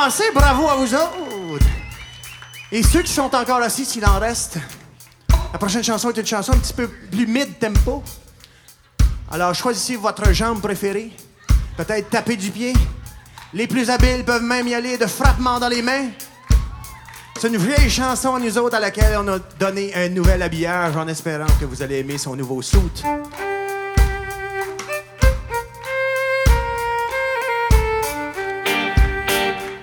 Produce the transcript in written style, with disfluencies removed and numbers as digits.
commencé, bravo à vous autres. Et ceux qui sont encore assis, s'il en reste, la prochaine chanson est une chanson un petit peu plus mid-tempo. Alors, choisissez votre jambe préférée. Peut-être taper du pied. Les plus habiles peuvent même y aller de frappement dans les mains. C'est une vieille chanson à nous autres à laquelle on a donné un nouvel habillage en espérant que vous allez aimer son nouveau suit.